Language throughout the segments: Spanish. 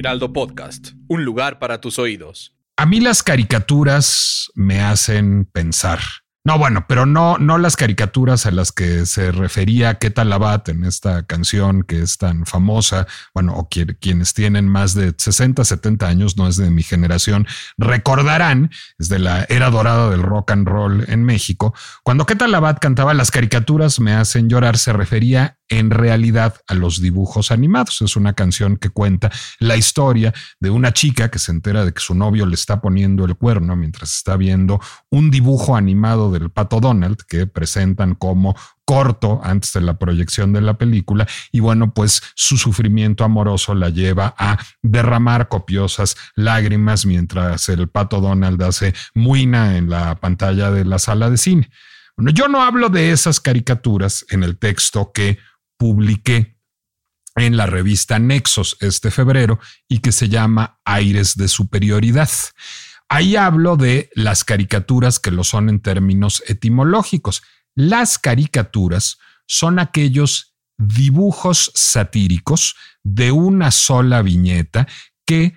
Heraldo Podcast, un lugar para tus oídos. A mí las caricaturas me hacen pensar. No, bueno, pero no las caricaturas a las que se refería Queta Labat en esta canción que es tan famosa. Bueno, o quienes tienen más de 60, 70 años, no es de mi generación, recordarán, es de la era dorada del rock and roll en México. Cuando Queta Labat cantaba Las caricaturas me hacen llorar, se refería en realidad a los dibujos animados. Es una canción que cuenta la historia de una chica que se entera de que su novio le está poniendo el cuerno mientras está viendo un dibujo animado del Pato Donald que presentan como corto antes de la proyección de la película, y bueno, pues su sufrimiento amoroso la lleva a derramar copiosas lágrimas mientras el Pato Donald hace muina en la pantalla de la sala de cine. Bueno, yo no hablo de esas caricaturas en el texto que publiqué en la revista Nexos este febrero y que se llama Aires de Superioridad. Ahí hablo de las caricaturas que lo son en términos etimológicos. Las caricaturas son aquellos dibujos satíricos de una sola viñeta que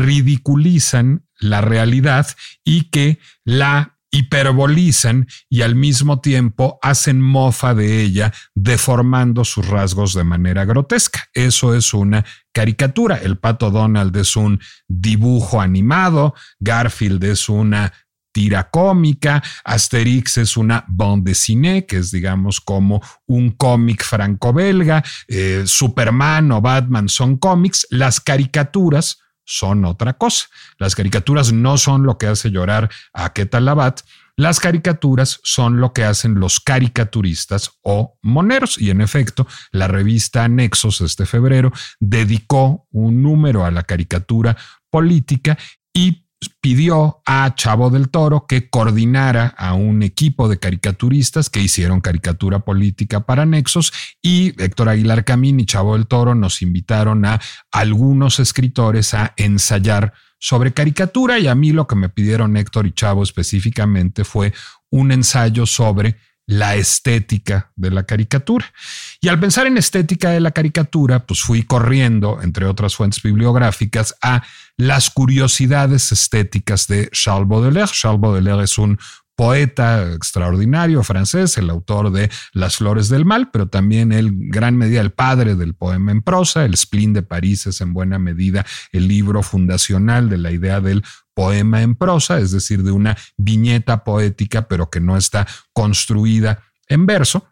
ridiculizan la realidad y que la hiperbolizan y al mismo tiempo hacen mofa de ella, deformando sus rasgos de manera grotesca. Eso es una caricatura. El Pato Donald es un dibujo animado, Garfield es una tira cómica, Asterix es una bande dessinée, que es digamos como un cómic franco-belga, Superman o Batman son cómics. Las caricaturas son otra cosa. Las caricaturas no son lo que hace llorar a Queta Labat. Las caricaturas son lo que hacen los caricaturistas o moneros. Y en efecto, la revista Nexos este febrero dedicó un número a la caricatura política y pidió a Chavo del Toro que coordinara a un equipo de caricaturistas que hicieron caricatura política para Nexos, y Héctor Aguilar Camín y Chavo del Toro nos invitaron a algunos escritores a ensayar sobre caricatura, y a mí lo que me pidieron Héctor y Chavo específicamente fue un ensayo sobre la estética de la caricatura. Y al pensar en estética de la caricatura, pues fui corriendo, entre otras fuentes bibliográficas, a las curiosidades estéticas de Charles Baudelaire. Charles Baudelaire es un poeta extraordinario francés, el autor de Las Flores del Mal, pero también gran medida el padre del poema en prosa. El Spleen de París es en buena medida el libro fundacional de la idea del poema en prosa, es decir, de una viñeta poética, pero que no está construida en verso.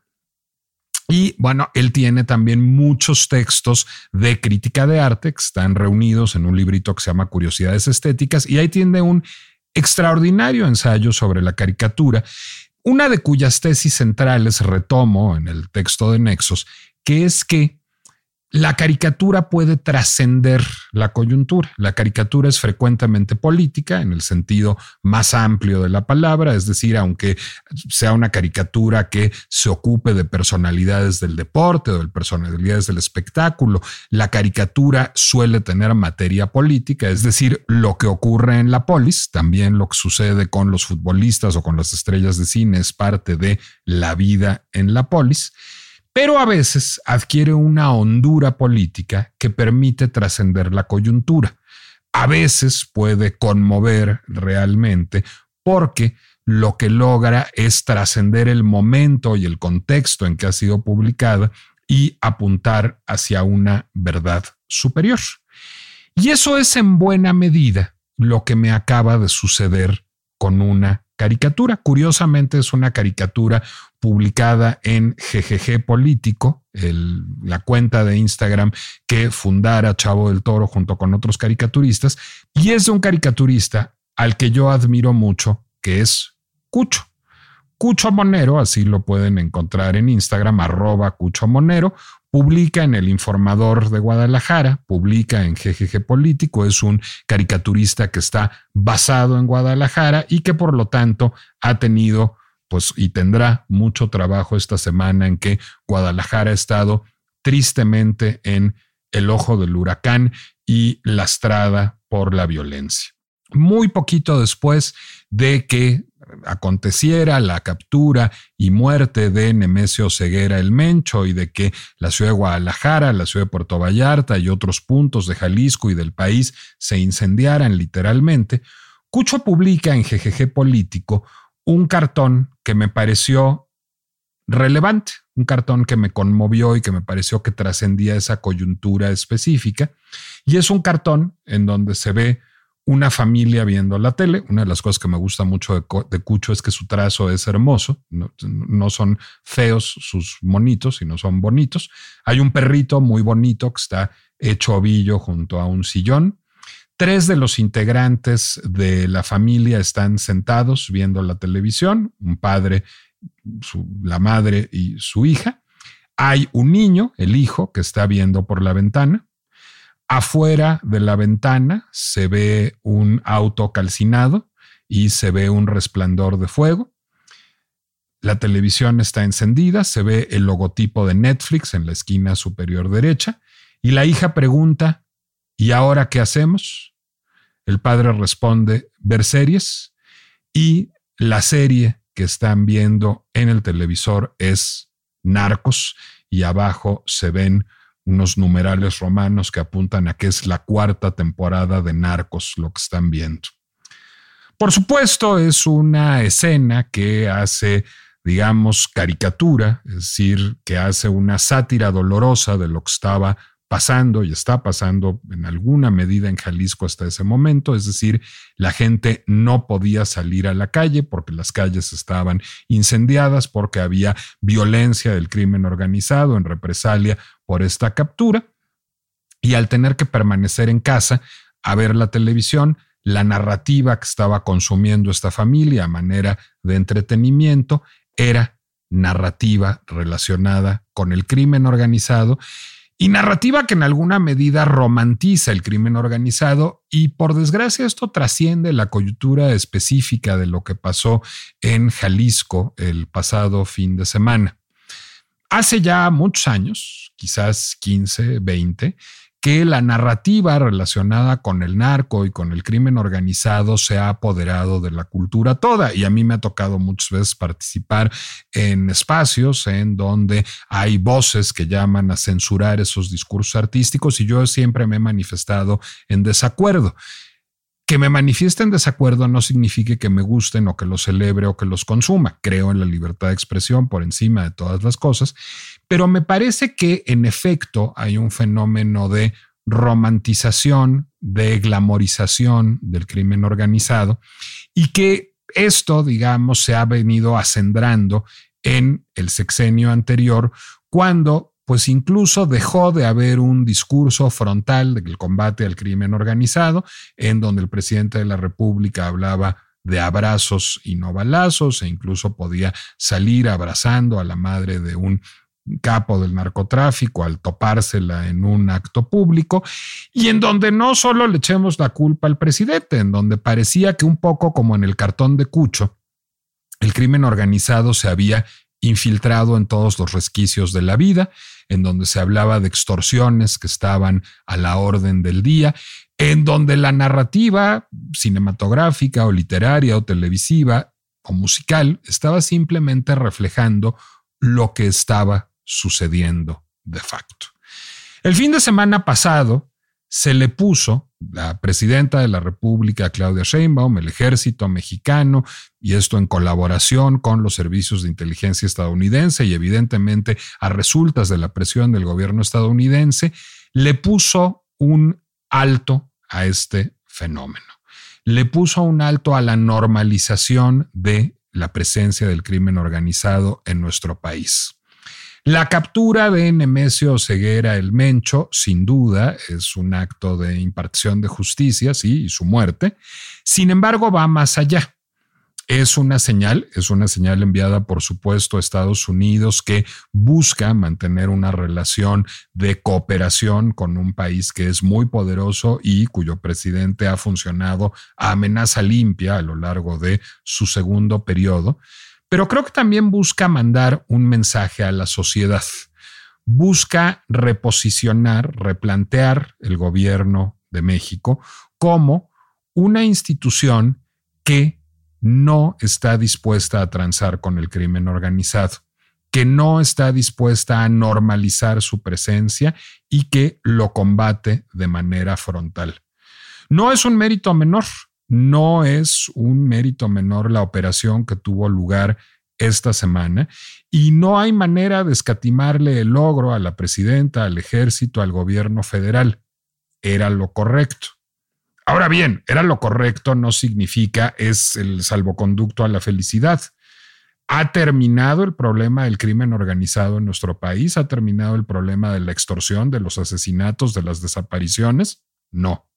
Y bueno, él tiene también muchos textos de crítica de arte que están reunidos en un librito que se llama Curiosidades Estéticas, y ahí tiene un extraordinario ensayo sobre la caricatura, una de cuyas tesis centrales retomo en el texto de Nexos, que es que la caricatura puede trascender la coyuntura. La caricatura es frecuentemente política en el sentido más amplio de la palabra, es decir, aunque sea una caricatura que se ocupe de personalidades del deporte o de personalidades del espectáculo, la caricatura suele tener materia política, es decir, lo que ocurre en la polis, también lo que sucede con los futbolistas o con las estrellas de cine es parte de la vida en la polis. Pero a veces adquiere una hondura política que permite trascender la coyuntura. A veces puede conmover realmente porque lo que logra es trascender el momento y el contexto en que ha sido publicada y apuntar hacia una verdad superior. Y eso es en buena medida lo que me acaba de suceder con una caricatura. Curiosamente es una caricatura publicada en GGG Político, la cuenta de Instagram que fundara Chavo del Toro junto con otros caricaturistas, y es de un caricaturista al que yo admiro mucho, que es Cucho. Cucho Monero, así lo pueden encontrar en Instagram, @CuchoMonero, publica en El Informador de Guadalajara, publica en GGG Político, es un caricaturista que está basado en Guadalajara y que por lo tanto ha tenido pues y tendrá mucho trabajo esta semana en que Guadalajara ha estado tristemente en el ojo del huracán y lastrada por la violencia. muy poquito después de que aconteciera la captura y muerte de Nemesio Ceguera el Mencho y de que la ciudad de Guadalajara, la ciudad de Puerto Vallarta y otros puntos de Jalisco y del país se incendiaran literalmente, Cucho publica en GGG Político un cartón que me pareció relevante, un cartón que me conmovió y que me pareció que trascendía esa coyuntura específica, y es un cartón en donde se ve una familia viendo la tele. Una de las cosas que me gusta mucho de Cucho es que su trazo es hermoso, no son feos sus monitos, sino son bonitos. Hay un perrito muy bonito que está hecho ovillo junto a un sillón. 3 de los integrantes de la familia están sentados viendo la televisión, un padre, la madre y su hija. Hay un niño, el hijo, que está viendo por la ventana. Afuera de la ventana se ve un auto calcinado y se ve un resplandor de fuego. La televisión está encendida, se ve el logotipo de Netflix en la esquina superior derecha y la hija pregunta: ¿y ahora qué hacemos? El padre responde: ver series, y la serie que están viendo en el televisor es Narcos, y abajo se ven unos numerales romanos que apuntan a que es la 4ª temporada de Narcos lo que están viendo. Por supuesto, es una escena que hace, digamos, caricatura, es decir, que hace una sátira dolorosa de lo que estaba pasando y está pasando en alguna medida en Jalisco hasta ese momento. Es decir, la gente no podía salir a la calle porque las calles estaban incendiadas, porque había violencia del crimen organizado en represalia por esta captura, y al tener que permanecer en casa a ver la televisión, la narrativa que estaba consumiendo esta familia a manera de entretenimiento era narrativa relacionada con el crimen organizado, y narrativa que en alguna medida romantiza el crimen organizado, y por desgracia esto trasciende la coyuntura específica de lo que pasó en Jalisco el pasado fin de semana. Hace ya muchos años, quizás 15, 20, que la narrativa relacionada con el narco y con el crimen organizado se ha apoderado de la cultura toda, y a mí me ha tocado muchas veces participar en espacios en donde hay voces que llaman a censurar esos discursos artísticos, y yo siempre me he manifestado en desacuerdo. Que me manifieste en desacuerdo no significa que me gusten o que los celebre o que los consuma. Creo en la libertad de expresión por encima de todas las cosas, pero me parece que en efecto hay un fenómeno de romantización, de glamorización del crimen organizado, y que esto, digamos, se ha venido acendrando en el sexenio anterior, cuando pues incluso dejó de haber un discurso frontal del combate al crimen organizado, en donde el presidente de la República hablaba de abrazos y no balazos, e incluso podía salir abrazando a la madre de un capo del narcotráfico al topársela en un acto público, y en donde no solo le echemos la culpa al presidente, en donde parecía que un poco como en el cartón de Cucho, el crimen organizado se había infiltrado en todos los resquicios de la vida, en donde se hablaba de extorsiones que estaban a la orden del día, en donde la narrativa cinematográfica o literaria o televisiva o musical estaba simplemente reflejando lo que estaba sucediendo de facto. El fin de semana pasado se le puso la presidenta de la República, Claudia Sheinbaum, el ejército mexicano, y esto en colaboración con los servicios de inteligencia estadounidense y evidentemente a resultas de la presión del gobierno estadounidense, le puso un alto a este fenómeno. Le puso un alto a la normalización de la presencia del crimen organizado en nuestro país. La captura de Nemesio Ceguera el Mencho, sin duda, es un acto de impartición de justicia, sí, y su muerte. Sin embargo, va más allá. Es una señal enviada, por supuesto, a Estados Unidos, que busca mantener una relación de cooperación con un país que es muy poderoso y cuyo presidente ha funcionado a amenaza limpia a lo largo de su segundo periodo. Pero creo que también busca mandar un mensaje a la sociedad. Busca reposicionar, replantear el gobierno de México como una institución que no está dispuesta a transar con el crimen organizado, que no está dispuesta a normalizar su presencia y que lo combate de manera frontal. No es un mérito menor, no es un mérito menor la operación que tuvo lugar esta semana y no hay manera de escatimarle el logro a la presidenta, al ejército, al gobierno federal. Era lo correcto. Ahora bien, era lo correcto no significa es el salvoconducto a la felicidad. ¿Ha terminado el problema del crimen organizado en nuestro país? ¿Ha terminado el problema de la extorsión, de los asesinatos, de las desapariciones? No.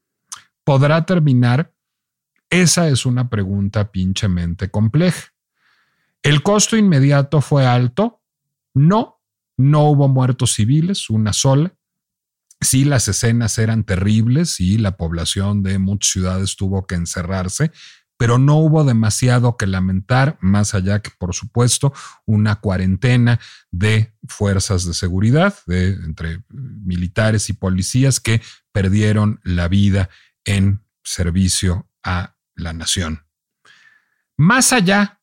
¿Podrá terminar? Esa es una pregunta pinchemente compleja. ¿El costo inmediato fue alto? No, no hubo muertos civiles, una sola. Sí, las escenas eran terribles y la población de muchas ciudades tuvo que encerrarse, pero no hubo demasiado que lamentar, más allá que, por supuesto, una cuarentena de fuerzas de seguridad, entre militares y policías que perdieron la vida en servicio a la nación. Más allá,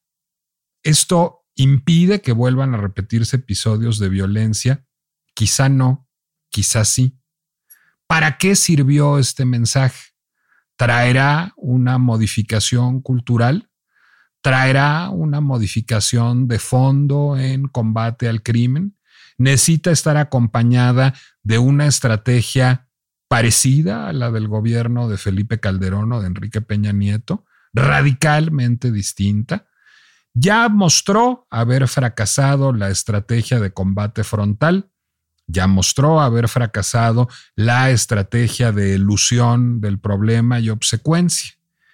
esto impide que vuelvan a repetirse episodios de violencia. Quizá no, quizá sí. ¿Para qué sirvió este mensaje? ¿Traerá una modificación cultural? ¿Traerá una modificación de fondo en combate al crimen? ¿Necesita estar acompañada de una estrategia parecida a la del gobierno de Felipe Calderón o de Enrique Peña Nieto? ¿Radicalmente distinta? Ya mostró haber fracasado la estrategia de combate frontal. Ya mostró haber fracasado la estrategia de elusión del problema y obsecuencia.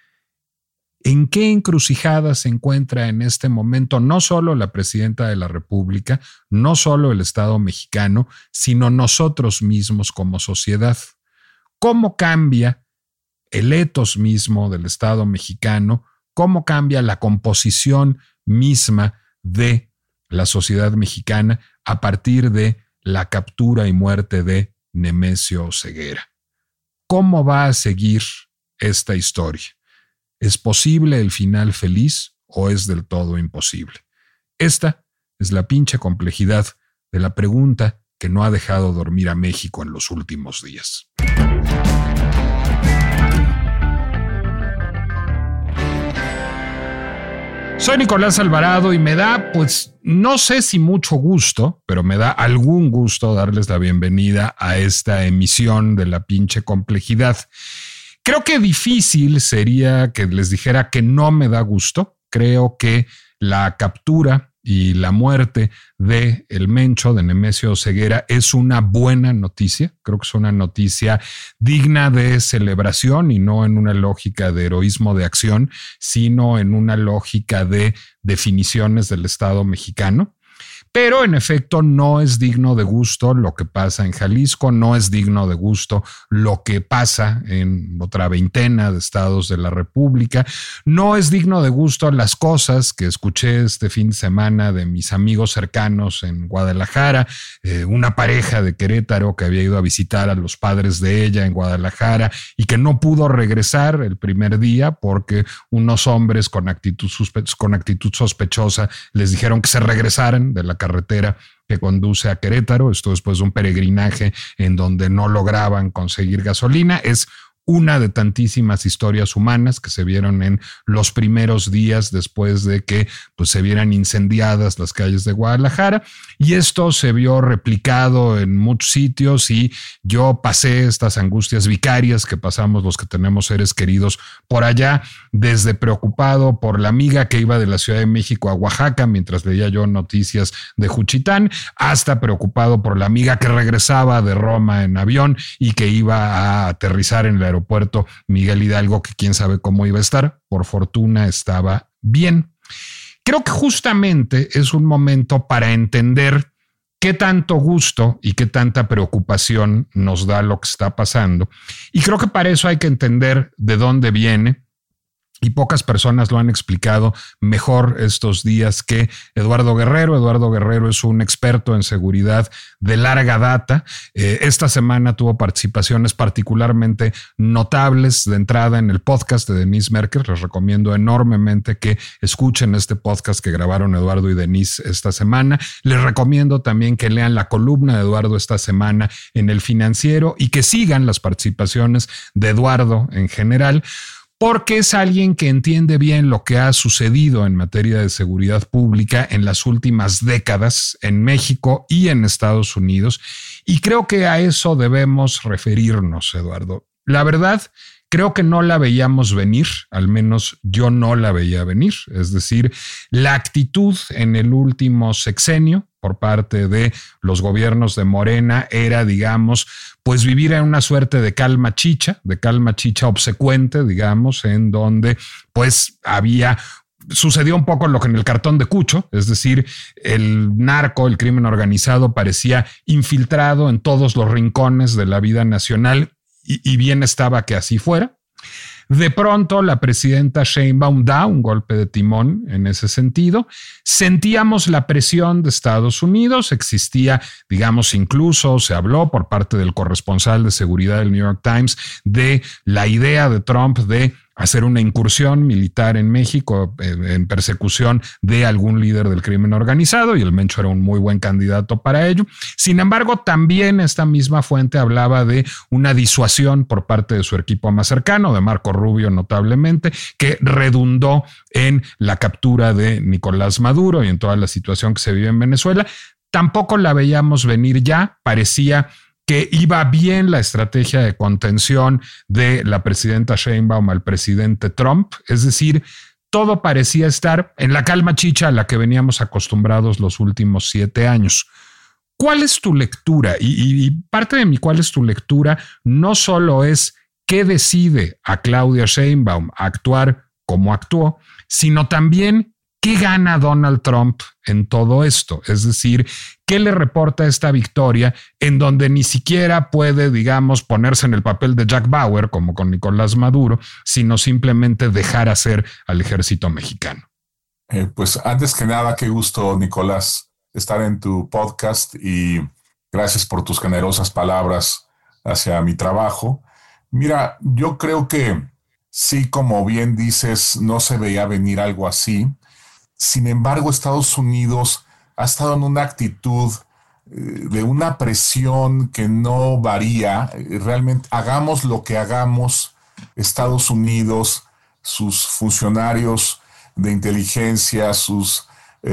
¿En qué encrucijada se encuentra en este momento no solo la presidenta de la República, no solo el Estado mexicano, sino nosotros mismos como sociedad? ¿Cómo cambia el etos mismo del Estado mexicano? ¿Cómo cambia la composición misma de la sociedad mexicana a partir de la captura y muerte de Nemesio Ceguera? ¿Cómo va a seguir esta historia? ¿Es posible el final feliz o es del todo imposible? Esta es la pinche complejidad de la pregunta que no ha dejado dormir a México en los últimos días. Soy Nicolás Alvarado y me da, pues, no sé si mucho gusto, pero me da algún gusto darles la bienvenida a esta emisión de La Pinche Complejidad. Creo que difícil sería que les dijera que no me da gusto. Creo que la captura y la muerte de el Mencho, de Nemesio Ceguera, es una buena noticia. Creo que es una noticia digna de celebración y no en una lógica de heroísmo de acción, sino en una lógica de definiciones del Estado mexicano. Pero en efecto no es digno de gusto lo que pasa en Jalisco, no es digno de gusto lo que pasa en otra veintena de estados de la República, no es digno de gusto las cosas que escuché este fin de semana de mis amigos cercanos en Guadalajara, una pareja de Querétaro que había ido a visitar a los padres de ella en Guadalajara y que no pudo regresar el primer día porque unos hombres con actitud sospechosa les dijeron que se regresaran de la carretera que conduce a Querétaro. Esto después de un peregrinaje en donde no lograban conseguir gasolina. Es una de tantísimas historias humanas que se vieron en los primeros días después de que pues, se vieran incendiadas las calles de Guadalajara, y esto se vio replicado en muchos sitios y yo pasé estas angustias vicarias que pasamos los que tenemos seres queridos por allá, desde preocupado por la amiga que iba de la Ciudad de México a Oaxaca mientras leía yo noticias de Juchitán, hasta preocupado por la amiga que regresaba de Roma en avión y que iba a aterrizar en el aeropuerto Miguel Hidalgo, que quién sabe cómo iba a estar. Por fortuna estaba bien. Creo que justamente es un momento para entender qué tanto gusto y qué tanta preocupación nos da lo que está pasando. Y creo que para eso hay que entender de dónde viene y pocas personas lo han explicado mejor estos días que Eduardo Guerrero. Eduardo Guerrero es un experto en seguridad de larga data. Esta semana tuvo participaciones particularmente notables de entrada en el podcast de Denise Merker. Les recomiendo enormemente que escuchen este podcast que grabaron Eduardo y Denise esta semana. Les recomiendo también que lean la columna de Eduardo esta semana en El Financiero y que sigan las participaciones de Eduardo en general, porque es alguien que entiende bien lo que ha sucedido en materia de seguridad pública en las últimas décadas en México y en Estados Unidos. Y creo que a eso debemos referirnos, Eduardo. La verdad, creo que no la veíamos venir, al menos yo no la veía venir. Es decir, la actitud en el último sexenio por parte de los gobiernos de Morena era, digamos, pues vivir en una suerte de calma chicha obsecuente, digamos, en donde pues sucedió un poco lo que en el Cartón de Cucho, es decir, el narco, el crimen organizado parecía infiltrado en todos los rincones de la vida nacional y bien estaba que así fuera. De pronto la presidenta Sheinbaum da un golpe de timón en ese sentido. Sentíamos la presión de Estados Unidos, existía, digamos, incluso se habló por parte del corresponsal de seguridad del New York Times de la idea de Trump de hacer una incursión militar en México en persecución de algún líder del crimen organizado, y el Mencho era un muy buen candidato para ello. Sin embargo, también esta misma fuente hablaba de una disuasión por parte de su equipo más cercano, de Marco Rubio notablemente, que redundó en la captura de Nicolás Maduro y en toda la situación que se vive en Venezuela. Tampoco la veíamos venir ya, parecía que iba bien la estrategia de contención de la presidenta Sheinbaum al presidente Trump, es decir, todo parecía estar en la calma chicha a la que veníamos acostumbrados los últimos 7 años. ¿Cuál es tu lectura? Y parte de cuál es tu lectura no solo es qué decide a Claudia Sheinbaum actuar como actuó, sino también ¿qué gana Donald Trump en todo esto? Es decir, ¿qué le reporta esta victoria en donde ni siquiera puede, digamos, ponerse en el papel de Jack Bauer, como con Nicolás Maduro, sino simplemente dejar hacer al ejército mexicano? Pues antes que nada, qué gusto, Nicolás, estar en tu podcast y gracias por tus generosas palabras hacia mi trabajo. Mira, yo creo que sí, como bien dices, no se veía venir algo así. Sin embargo, Estados Unidos ha estado en una actitud de una presión que no varía. Realmente, hagamos lo que hagamos, Estados Unidos, sus funcionarios de inteligencia, sus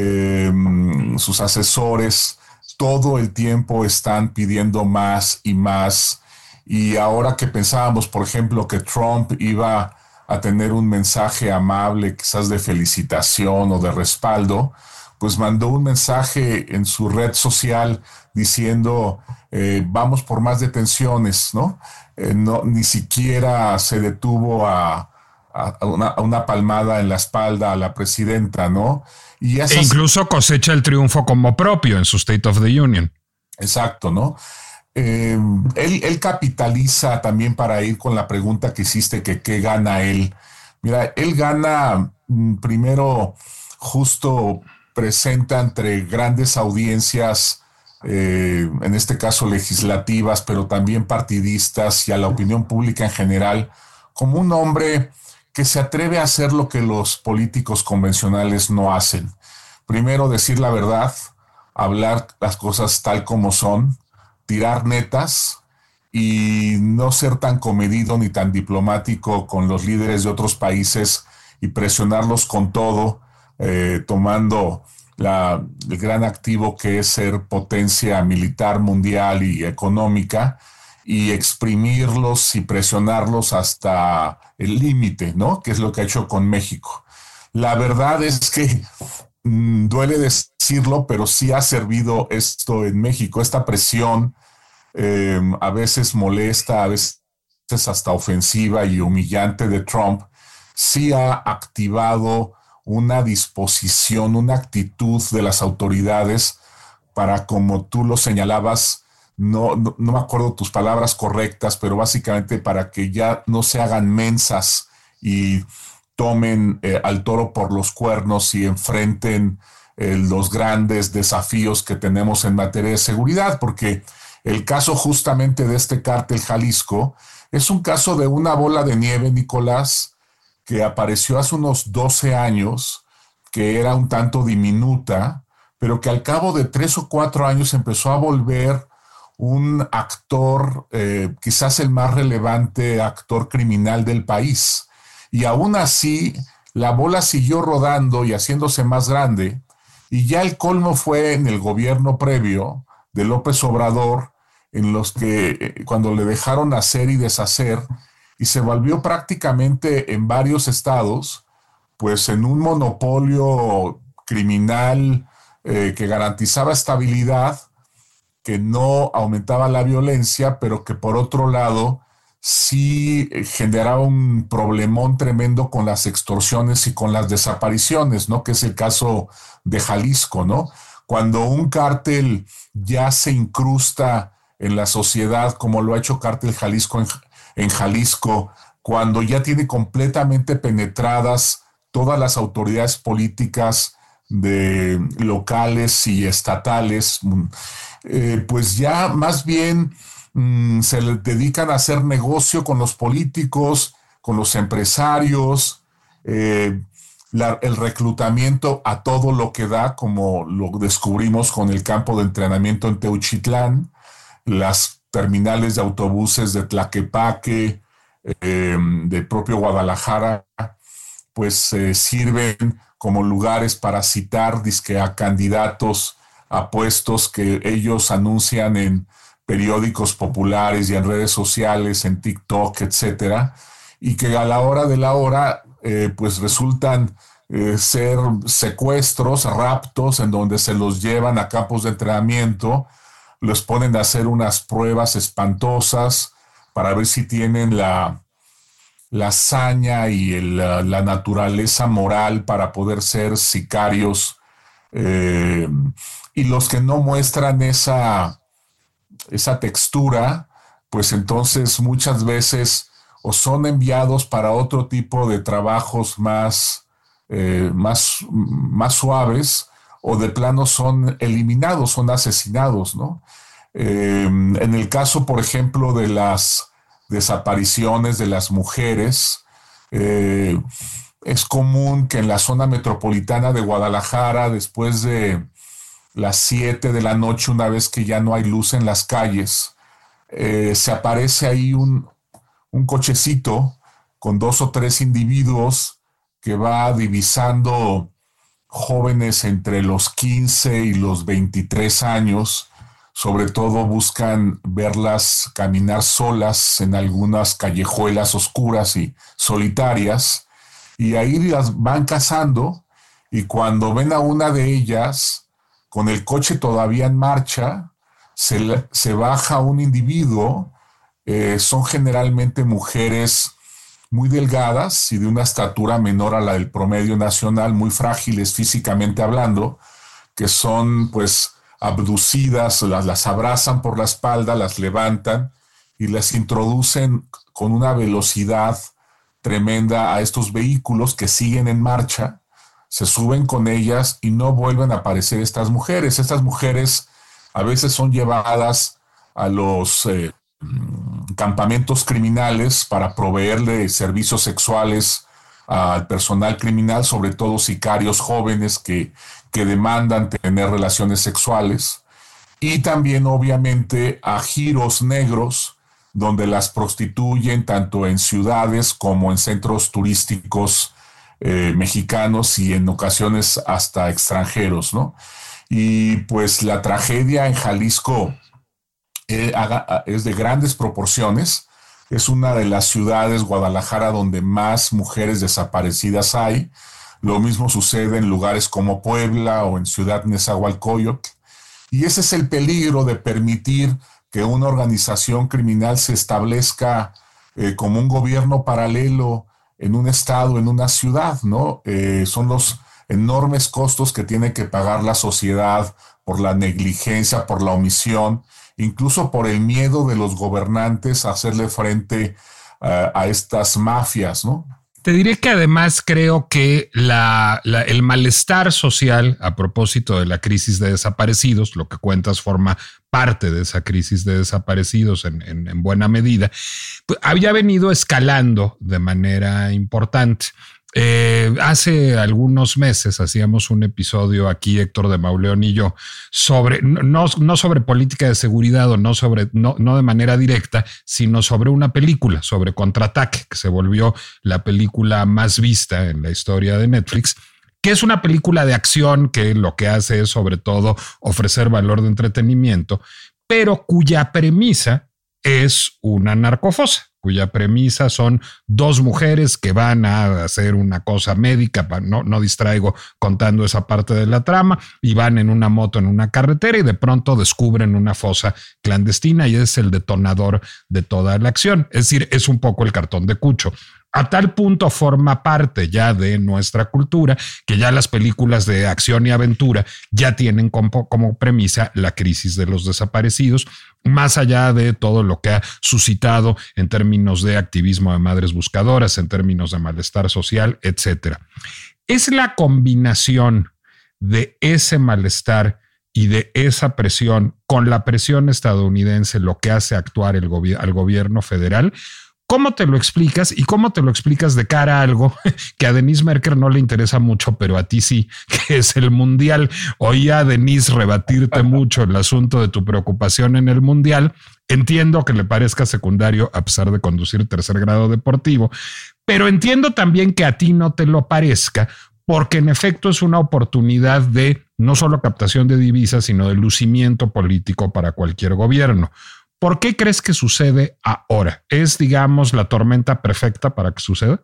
asesores, todo el tiempo están pidiendo más y más. Y ahora que pensábamos, por ejemplo, que Trump iba a tener un mensaje amable, quizás de felicitación o de respaldo, pues mandó un mensaje en su red social diciendo vamos por más detenciones, ¿no? Ni siquiera se detuvo a una palmada en la espalda a la presidenta, ¿no? E incluso cosecha el triunfo como propio en su State of the Union. Exacto, ¿no? Él capitaliza también, para ir con la pregunta que hiciste, que qué gana él. Mira, él gana, primero, justo presenta entre grandes audiencias, en este caso legislativas, pero también partidistas y a la opinión pública en general, como un hombre que se atreve a hacer lo que los políticos convencionales no hacen. Primero, decir la verdad, hablar las cosas tal como son, tirar netas y no ser tan comedido ni tan diplomático con los líderes de otros países y presionarlos con todo, tomando el gran activo que es ser potencia militar mundial y económica, y exprimirlos y presionarlos hasta el límite, ¿no? Que es lo que ha hecho con México. La verdad es que duele decirlo, pero sí ha servido esto en México, esta presión a veces molesta, a veces hasta ofensiva y humillante de Trump, sí ha activado una disposición, una actitud de las autoridades para, como tú lo señalabas, no me acuerdo tus palabras correctas, pero básicamente para que ya no se hagan mensas y tomen al toro por los cuernos y enfrenten los grandes desafíos que tenemos en materia de seguridad, porque el caso justamente de este cártel Jalisco es un caso de una bola de nieve, Nicolás, que apareció hace unos 12 años, que era un tanto diminuta, pero que al cabo de 3 o 4 años empezó a volver un actor, quizás el más relevante actor criminal del país. Y aún así, la bola siguió rodando y haciéndose más grande, y ya el colmo fue en el gobierno previo de López Obrador, en los que cuando le dejaron hacer y deshacer, y se volvió prácticamente en varios estados, pues en un monopolio criminal que garantizaba estabilidad, que no aumentaba la violencia, pero que por otro lado sí generaba un problemón tremendo con las extorsiones y con las desapariciones, ¿no? Que es el caso de Jalisco, ¿no? Cuando un cártel ya se incrusta en la sociedad, como lo ha hecho Cártel Jalisco en Jalisco, cuando ya tiene completamente penetradas todas las autoridades políticas de locales y estatales, pues ya más bien se le dedican a hacer negocio con los políticos, con los empresarios, el reclutamiento a todo lo que da, como lo descubrimos con el campo de entrenamiento en Teuchitlán, las terminales de autobuses de Tlaquepaque, de propio Guadalajara, pues sirven como lugares para citar dizque a candidatos a puestos que ellos anuncian en periódicos populares y en redes sociales, en TikTok, etcétera, y que a la hora de la hora pues resultan ser secuestros, raptos, en donde se los llevan a campos de entrenamiento, los ponen a hacer unas pruebas espantosas para ver si tienen la hazaña y la naturaleza moral para poder ser sicarios, y los que no muestran esa textura, pues entonces muchas veces o son enviados para otro tipo de trabajos más suaves, o de plano son eliminados, son asesinados, ¿no? En el caso, por ejemplo, de las desapariciones de las mujeres, es común que en la zona metropolitana de Guadalajara, después de las 7 de la noche, una vez que ya no hay luz en las calles, se aparece ahí un cochecito con 2 o 3 individuos que va divisando jóvenes entre los 15 y los 23 años. Sobre todo buscan verlas caminar solas en algunas callejuelas oscuras y solitarias, y ahí las van cazando, y cuando ven a una de ellas con el coche todavía en marcha, se baja un individuo. Son generalmente mujeres muy delgadas y de una estatura menor a la del promedio nacional, muy frágiles físicamente hablando, que son pues abducidas, las abrazan por la espalda, las levantan y las introducen con una velocidad tremenda a estos vehículos que siguen en marcha, se suben con ellas y no vuelven a aparecer estas mujeres. Estas mujeres a veces son llevadas a los campamentos criminales para proveerle servicios sexuales al personal criminal, sobre todo sicarios jóvenes que demandan tener relaciones sexuales, y también obviamente a giros negros donde las prostituyen tanto en ciudades como en centros turísticos mexicanos y en ocasiones hasta extranjeros, ¿no? Y pues la tragedia en Jalisco es de grandes proporciones. Es una de las ciudades, Guadalajara, donde más mujeres desaparecidas hay. Lo mismo sucede en lugares como Puebla o en Ciudad Nezahualcóyotl. Y ese es el peligro de permitir que una organización criminal se establezca como un gobierno paralelo en un estado, en una ciudad, ¿no? Son los enormes costos que tiene que pagar la sociedad por la negligencia, por la omisión, incluso por el miedo de los gobernantes a hacerle frente a estas mafias, ¿no? Te diré que además creo que el malestar social a propósito de la crisis de desaparecidos, lo que cuentas forma parte de esa crisis de desaparecidos en buena medida, pues había venido escalando de manera importante. Hace algunos meses hacíamos un episodio aquí, Héctor de Mauleón y yo, sobre no sobre política de seguridad o no de manera directa, sino sobre una película, sobre Contraataque, que se volvió la película más vista en la historia de Netflix, que es una película de acción que lo que hace es sobre todo ofrecer valor de entretenimiento, pero cuya premisa es una narcofosa, cuya premisa son dos mujeres que van a hacer una cosa médica, no distraigo contando esa parte de la trama, y van en una moto en una carretera y de pronto descubren una fosa clandestina y es el detonador de toda la acción. Es decir, es un poco el cartón de Cucho. A tal punto forma parte ya de nuestra cultura que ya las películas de acción y aventura ya tienen como premisa la crisis de los desaparecidos, más allá de todo lo que ha suscitado en términos de activismo de madres buscadoras, en términos de malestar social, etcétera. Es la combinación de ese malestar y de esa presión con la presión estadounidense lo que hace actuar al gobierno federal. ¿Cómo te lo explicas y cómo te lo explicas de cara a algo que a Denise Merker no le interesa mucho, pero a ti sí, que es el mundial? Oía a Denise rebatirte mucho el asunto de tu preocupación en el mundial. Entiendo que le parezca secundario a pesar de conducir tercer grado deportivo, pero entiendo también que a ti no te lo parezca, porque en efecto es una oportunidad de no solo captación de divisas, sino de lucimiento político para cualquier gobierno. ¿Por qué crees que sucede ahora? ¿Es, digamos, la tormenta perfecta para que suceda?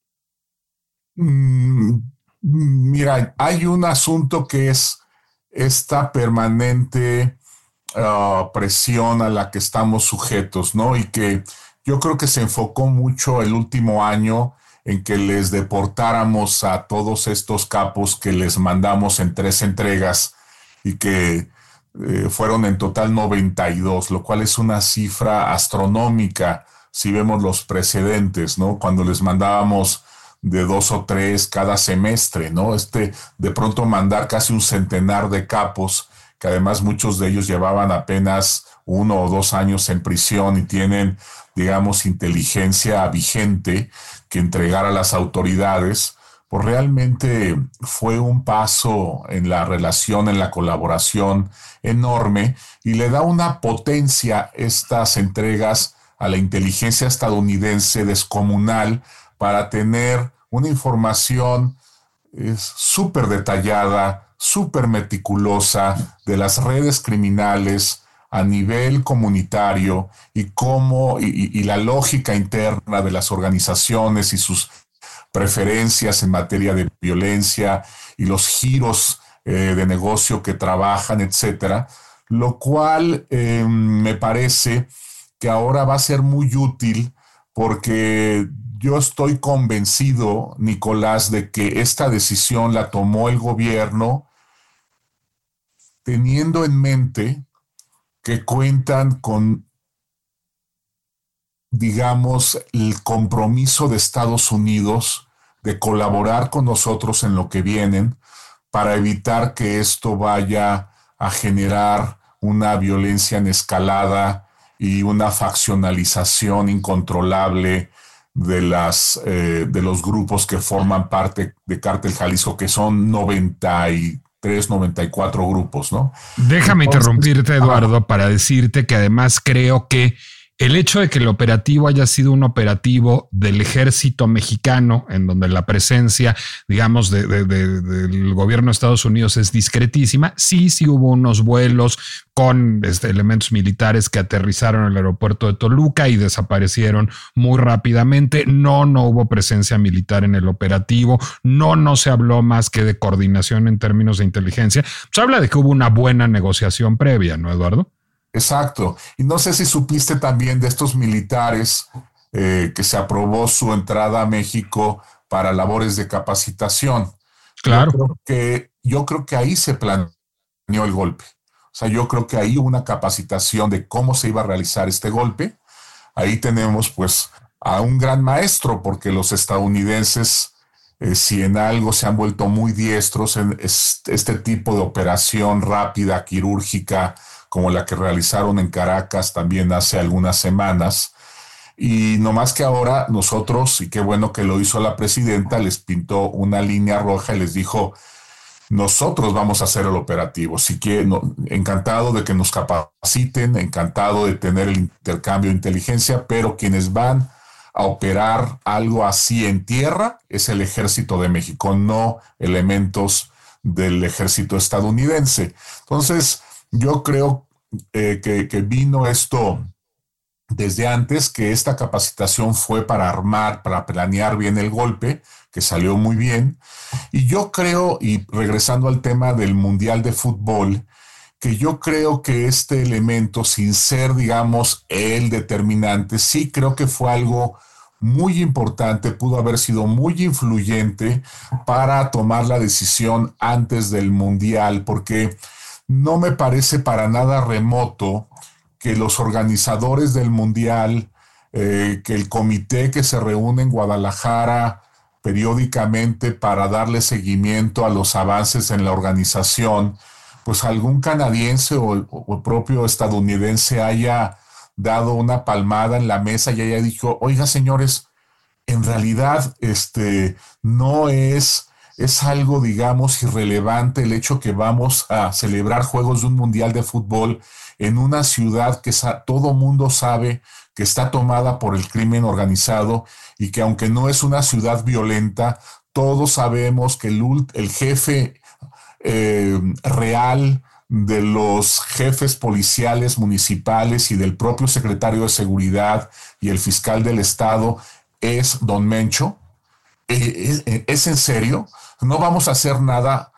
Mira, hay un asunto que es esta permanente presión a la que estamos sujetos, ¿no? Y que yo creo que se enfocó mucho el último año en que les deportáramos a todos estos capos que les mandamos en 3 entregas y que fueron en total 92, lo cual es una cifra astronómica si vemos los precedentes, ¿no? Cuando les mandábamos de 2 o 3 cada semestre, ¿no? De pronto mandar casi un centenar de capos, que además muchos de ellos llevaban apenas 1 o 2 años en prisión y tienen, digamos, inteligencia vigente que entregar a las autoridades, pues realmente fue un paso en la relación, en la colaboración enorme, y le da una potencia estas entregas a la inteligencia estadounidense descomunal para tener una información súper detallada, súper meticulosa de las redes criminales a nivel comunitario y la lógica interna de las organizaciones y sus preferencias en materia de violencia y los giros de negocio que trabajan, etcétera, lo cual me parece que ahora va a ser muy útil, porque yo estoy convencido, Nicolás, de que esta decisión la tomó el gobierno teniendo en mente que cuentan con, digamos, el compromiso de Estados Unidos de colaborar con nosotros en lo que vienen para evitar que esto vaya a generar una violencia en escalada y una faccionalización incontrolable de los grupos que forman parte de Cártel Jalisco, que son 93, 94 grupos, ¿no? Déjame interrumpirte, Eduardo, para decirte que además creo que el hecho de que el operativo haya sido un operativo del ejército mexicano, en donde la presencia, digamos, del gobierno de Estados Unidos es discretísima, sí hubo unos vuelos con elementos militares que aterrizaron en el aeropuerto de Toluca y desaparecieron muy rápidamente. No hubo presencia militar en el operativo. No se habló más que de coordinación en términos de inteligencia. Se habla de que hubo una buena negociación previa, ¿no, Eduardo? Exacto. Y no sé si supiste también de estos militares que se aprobó su entrada a México para labores de capacitación. Claro. Yo creo que ahí se planeó el golpe. O sea, yo creo que ahí hubo una capacitación de cómo se iba a realizar este golpe. Ahí tenemos, pues, a un gran maestro, porque los estadounidenses, si en algo se han vuelto muy diestros en este tipo de operación rápida, quirúrgica, como la que realizaron en Caracas también hace algunas semanas. Y no más que ahora nosotros, y qué bueno que lo hizo la presidenta, les pintó una línea roja y les dijo: nosotros vamos a hacer el operativo. Así que encantado de que nos capaciten, encantado de tener el intercambio de inteligencia, pero quienes van a operar algo así en tierra es el Ejército de México, no elementos del ejército estadounidense. Entonces, yo creo que vino esto desde antes, que esta capacitación fue para armar, para planear bien el golpe, que salió muy bien. Y yo creo, y regresando al tema del Mundial de Fútbol, que yo creo que este elemento, sin ser, digamos, el determinante, sí creo que fue algo muy importante, pudo haber sido muy influyente para tomar la decisión antes del Mundial, porque no me parece para nada remoto que los organizadores del Mundial, que el comité que se reúne en Guadalajara periódicamente para darle seguimiento a los avances en la organización, pues algún canadiense o propio estadounidense haya dado una palmada en la mesa y haya dicho: oiga, señores, en realidad no es algo, digamos, irrelevante el hecho que vamos a celebrar juegos de un mundial de fútbol en una ciudad que todo mundo sabe que está tomada por el crimen organizado, y que aunque no es una ciudad violenta, todos sabemos que el jefe real de los jefes policiales municipales y del propio secretario de seguridad y el fiscal del estado es don Mencho. ¿Es en serio? No vamos a hacer nada.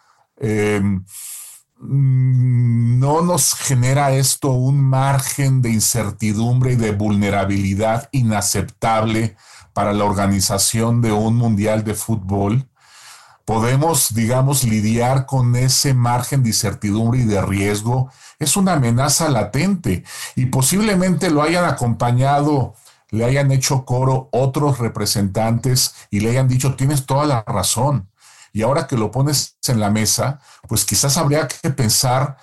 ¿No nos genera esto un margen de incertidumbre y de vulnerabilidad inaceptable para la organización de un mundial de fútbol? ¿Podemos, digamos, lidiar con ese margen de incertidumbre y de riesgo? Es una amenaza latente, y posiblemente lo hayan acompañado, le hayan hecho coro otros representantes y le hayan dicho: tienes toda la razón. Y ahora que lo pones en la mesa, pues quizás habría que pensar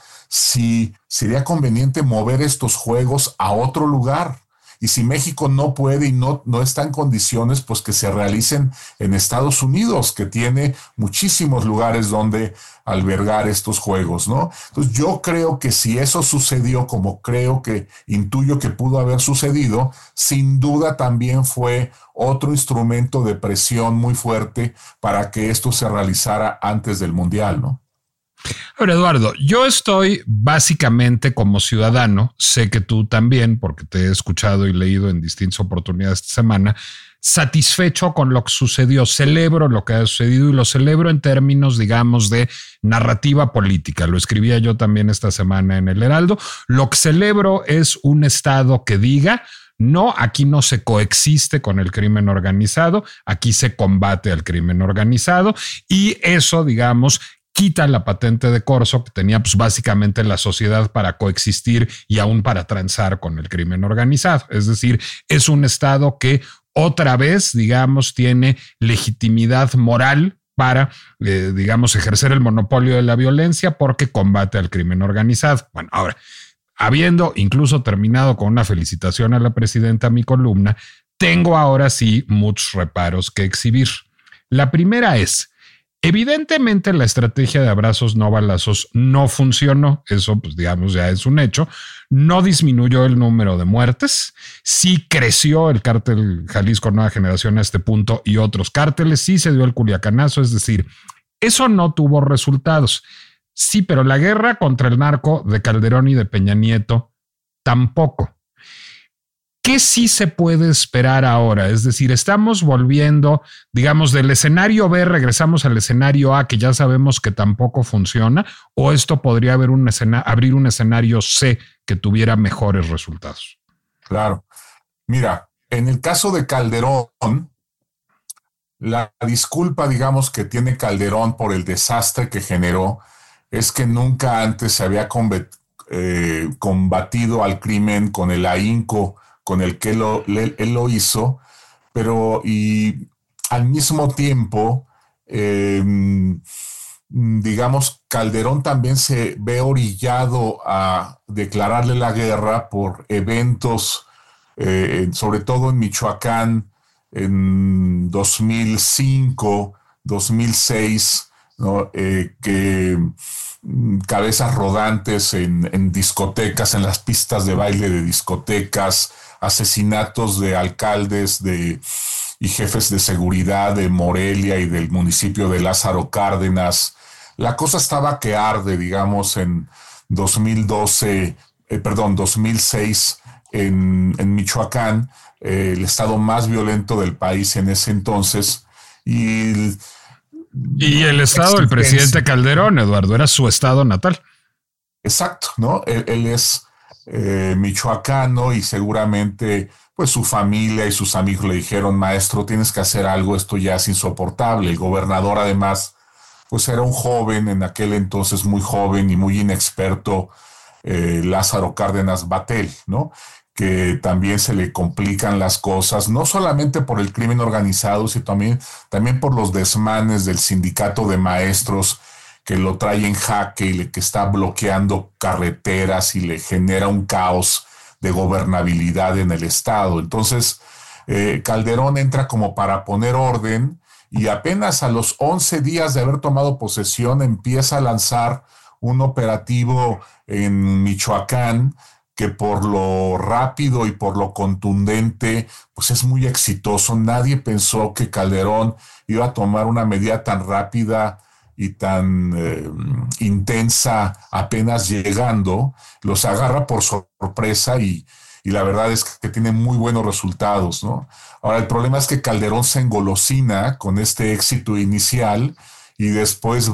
si sería conveniente mover estos juegos a otro lugar. Y si México no puede y no está en condiciones, pues que se realicen en Estados Unidos, que tiene muchísimos lugares donde albergar estos juegos, ¿no? Entonces yo creo que si eso sucedió, como intuyo que pudo haber sucedido, sin duda también fue otro instrumento de presión muy fuerte para que esto se realizara antes del Mundial, ¿no? Ahora, Eduardo, yo estoy básicamente como ciudadano, sé que tú también, porque te he escuchado y leído en distintas oportunidades esta semana, satisfecho con lo que sucedió. Celebro lo que ha sucedido y lo celebro en términos, digamos, de narrativa política. Lo escribía yo también esta semana en El Heraldo. Lo que celebro es un Estado que diga: no, aquí no se coexiste con el crimen organizado, aquí se combate al crimen organizado, y eso, digamos, quita la patente de corso que tenía pues básicamente la sociedad para coexistir y aún para transar con el crimen organizado. Es decir, es un Estado que otra vez, digamos, tiene legitimidad moral para, digamos, ejercer el monopolio de la violencia porque combate al crimen organizado. Bueno, ahora, habiendo incluso terminado con una felicitación a la presidenta mi columna, tengo ahora sí muchos reparos que exhibir. La primera es: evidentemente la estrategia de abrazos no balazos no funcionó. Eso, pues digamos, ya es un hecho. No disminuyó el número de muertes. Sí creció el cártel Jalisco Nueva Generación a este punto y otros cárteles. Sí se dio el culiacanazo. Es decir, eso no tuvo resultados. Sí, pero la guerra contra el narco de Calderón y de Peña Nieto tampoco. ¿Qué sí se puede esperar ahora? Es decir, estamos volviendo, digamos, del escenario B, regresamos al escenario A, que ya sabemos que tampoco funciona, o esto podría abrir un escenario C que tuviera mejores resultados. Claro. Mira, en el caso de Calderón, la disculpa, digamos, que tiene Calderón por el desastre que generó es que nunca antes se había combatido al crimen con el ahínco con el que él lo hizo, pero y al mismo tiempo, digamos, Calderón también se ve orillado a declararle la guerra por eventos, sobre todo en Michoacán, en 2005, 2006, ¿no? Que cabezas rodantes en discotecas, en las pistas de baile de discotecas, asesinatos de alcaldes y jefes de seguridad de Morelia y del municipio de Lázaro Cárdenas. La cosa estaba que arde, digamos, en 2006 en Michoacán, el estado más violento del país en ese entonces. Y el estado del presidente Calderón, Eduardo, era su estado natal. Exacto, ¿no? Él es michoacano y seguramente pues su familia y sus amigos le dijeron, maestro, tienes que hacer algo, esto ya es insoportable. El gobernador además pues era un joven, en aquel entonces muy joven y muy inexperto, Lázaro Cárdenas Batel, ¿no? Que también se le complican las cosas, no solamente por el crimen organizado, sino también por los desmanes del sindicato de maestros que lo trae en jaque y que está bloqueando carreteras y le genera un caos de gobernabilidad en el estado. Entonces, Calderón entra como para poner orden y apenas a los 11 días de haber tomado posesión empieza a lanzar un operativo en Michoacán que por lo rápido y por lo contundente, pues es muy exitoso. Nadie pensó que Calderón iba a tomar una medida tan rápida y tan intensa apenas llegando. Los agarra por sorpresa y la verdad es que tiene muy buenos resultados, ¿no? Ahora, el problema es que Calderón se engolosina con este éxito inicial y después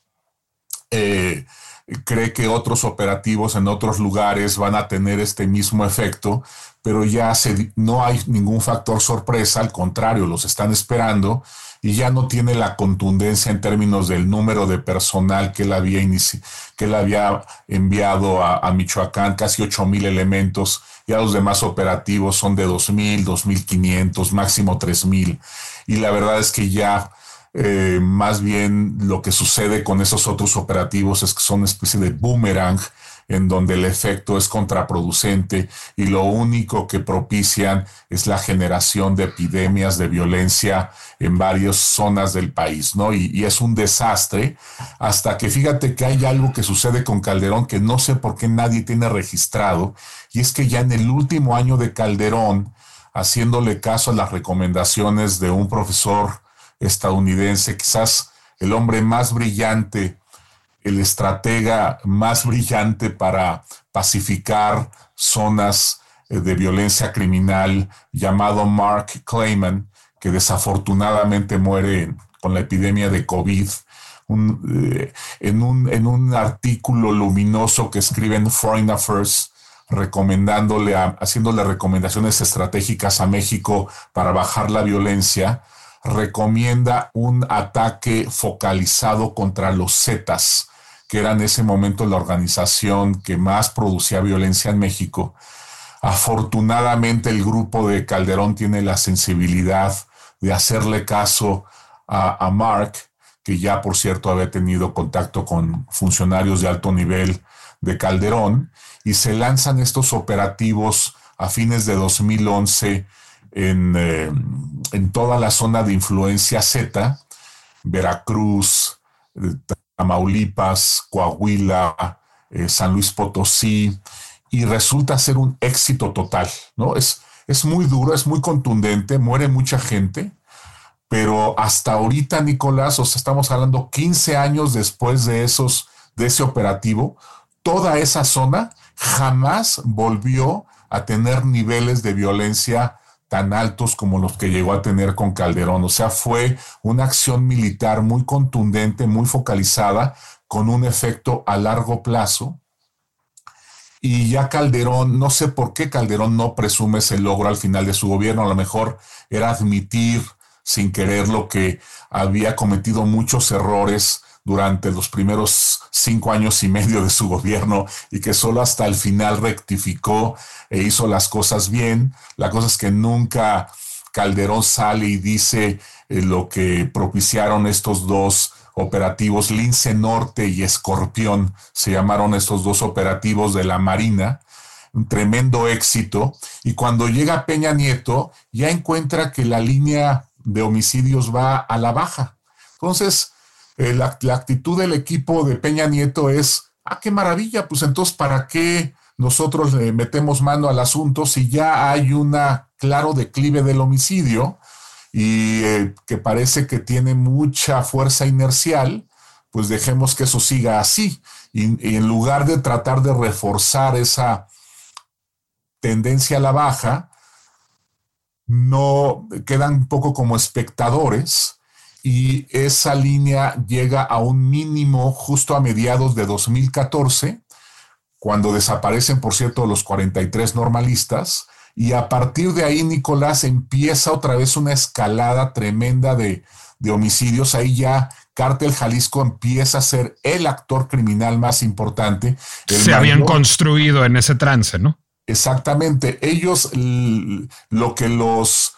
cree que otros operativos en otros lugares van a tener este mismo efecto, pero ya no hay ningún factor sorpresa, al contrario, los están esperando y ya no tiene la contundencia en términos del número de personal que él había enviado a Michoacán, casi 8,000 elementos, ya los demás operativos son de 2,000, 2,500, máximo 3,000, y la verdad es que ya más bien lo que sucede con esos otros operativos es que son una especie de boomerang en donde el efecto es contraproducente y lo único que propician es la generación de epidemias de violencia en varias zonas del país, ¿no? Y es un desastre hasta que fíjate que hay algo que sucede con Calderón que no sé por qué nadie tiene registrado, y es que ya en el último año de Calderón, haciéndole caso a las recomendaciones de un profesor estadounidense, quizás el hombre más brillante, el estratega más brillante para pacificar zonas de violencia criminal, llamado Mark Klayman, que desafortunadamente muere con la epidemia de COVID, en un artículo luminoso que escribe en Foreign Affairs, haciéndole recomendaciones estratégicas a México para bajar la violencia, recomienda un ataque focalizado contra los Zetas, que era en ese momento la organización que más producía violencia en México. Afortunadamente el grupo de Calderón tiene la sensibilidad de hacerle caso a Mark, que ya por cierto había tenido contacto con funcionarios de alto nivel de Calderón, y se lanzan estos operativos a fines de 2011 en toda la zona de influencia Z, Veracruz, Tamaulipas, Coahuila, San Luis Potosí, y resulta ser un éxito total, ¿no? Es muy duro, es muy contundente, muere mucha gente, pero hasta ahorita, Nicolás, estamos hablando 15 años después de ese operativo, toda esa zona jamás volvió a tener niveles de violencia tan altos como los que llegó a tener con Calderón. O sea, fue una acción militar muy contundente, muy focalizada, con un efecto a largo plazo. Y ya Calderón, no sé por qué Calderón no presume ese logro al final de su gobierno. A lo mejor era admitir sin quererlo que había cometido muchos errores durante los primeros 5 años y medio de su gobierno y que solo hasta el final rectificó e hizo las cosas bien. La cosa es que nunca Calderón sale y dice lo que propiciaron estos dos operativos, Lince Norte y Escorpión, se llamaron estos dos operativos de la Marina, un tremendo éxito, y cuando llega Peña Nieto ya encuentra que la línea de homicidios va a la baja. Entonces, la actitud del equipo de Peña Nieto es, qué maravilla, pues entonces, ¿para qué nosotros le metemos mano al asunto si ya hay un claro declive del homicidio y que parece que tiene mucha fuerza inercial? Pues dejemos que eso siga así. Y en lugar de tratar de reforzar esa tendencia a la baja, no quedan un poco como espectadores, y esa línea llega a un mínimo justo a mediados de 2014, cuando desaparecen, por cierto, los 43 normalistas, y a partir de ahí, Nicolás, empieza otra vez una escalada tremenda de homicidios. Ahí ya Cártel Jalisco empieza a ser el actor criminal más importante. Se habían construido en ese trance, ¿no? Exactamente. Ellos, lo que los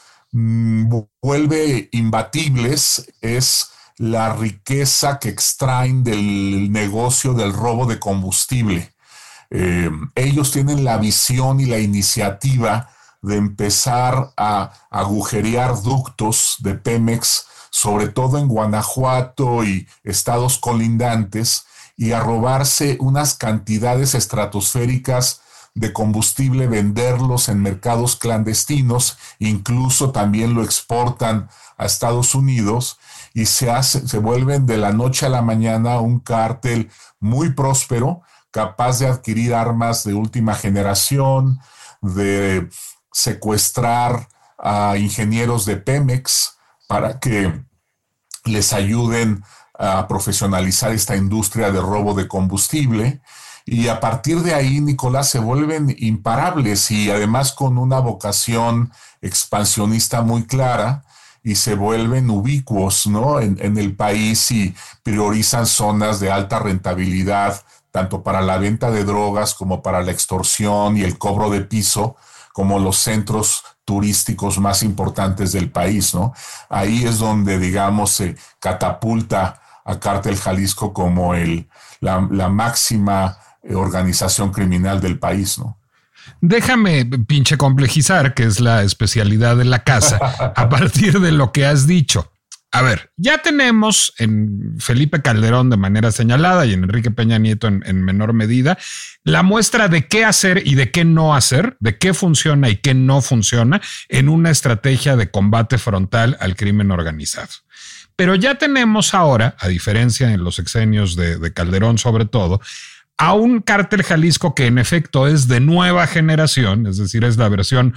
vuelve imbatibles es la riqueza que extraen del negocio del robo de combustible. Ellos tienen la visión y la iniciativa de empezar a agujerear ductos de Pemex, sobre todo en Guanajuato y estados colindantes, y a robarse unas cantidades estratosféricas de combustible, venderlos en mercados clandestinos, incluso también lo exportan a Estados Unidos, y se vuelven de la noche a la mañana un cártel muy próspero, capaz de adquirir armas de última generación, de secuestrar a ingenieros de Pemex para que les ayuden a profesionalizar esta industria de robo de combustible. Y a partir de ahí, Nicolás, se vuelven imparables, y además con una vocación expansionista muy clara, y se vuelven ubicuos, ¿no? en el país, y priorizan zonas de alta rentabilidad, tanto para la venta de drogas como para la extorsión y el cobro de piso, como los centros turísticos más importantes del país, ¿no? Ahí es donde, digamos, se catapulta a Cártel Jalisco como la máxima organización criminal del país, ¿no? Déjame pinche complejizar, que es la especialidad de la casa, a partir de lo que has dicho. A ver, ya tenemos en Felipe Calderón de manera señalada y en Enrique Peña Nieto en menor medida la muestra de qué hacer y de qué no hacer, de qué funciona y qué no funciona en una estrategia de combate frontal al crimen organizado. Pero ya tenemos ahora, a diferencia en los sexenios de Calderón sobre todo, a un Cártel Jalisco que en efecto es de nueva generación, es decir, es la versión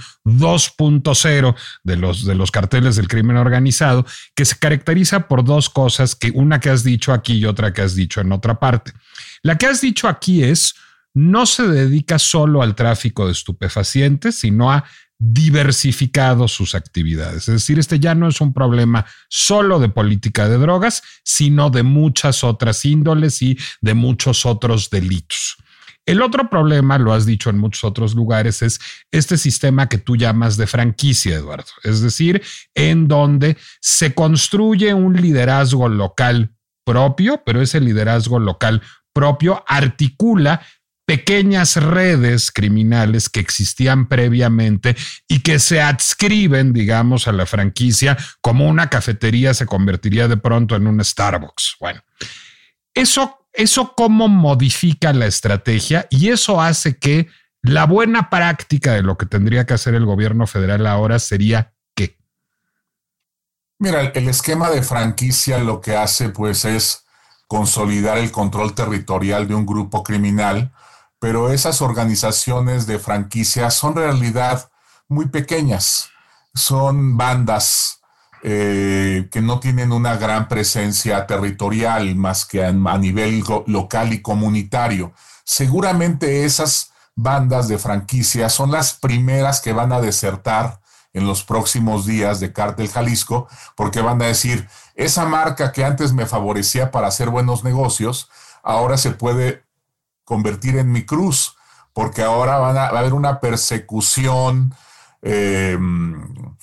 2.0 de los carteles del crimen organizado, que se caracteriza por dos cosas, que una que has dicho aquí y otra que has dicho en otra parte. La que has dicho aquí es, no se dedica solo al tráfico de estupefacientes, sino a diversificado sus actividades. Es decir, este ya no es un problema solo de política de drogas, sino de muchas otras índoles y de muchos otros delitos. El otro problema, lo has dicho en muchos otros lugares, es este sistema que tú llamas de franquicia, Eduardo. Es decir, en donde se construye un liderazgo local propio, pero ese liderazgo local propio articula pequeñas redes criminales que existían previamente y que se adscriben, digamos, a la franquicia, como una cafetería se convertiría de pronto en un Starbucks. Bueno, eso cómo modifica la estrategia, y eso hace que la buena práctica de lo que tendría que hacer el gobierno federal ahora sería ¿qué? Mira, el esquema de franquicia lo que hace pues es consolidar el control territorial de un grupo criminal, pero esas organizaciones de franquicia son en realidad muy pequeñas, son bandas que no tienen una gran presencia territorial más que a nivel local y comunitario. Seguramente esas bandas de franquicia son las primeras que van a desertar en los próximos días de Cártel Jalisco, porque van a decir, esa marca que antes me favorecía para hacer buenos negocios, ahora se puede convertir en mi cruz, porque ahora va a haber una persecución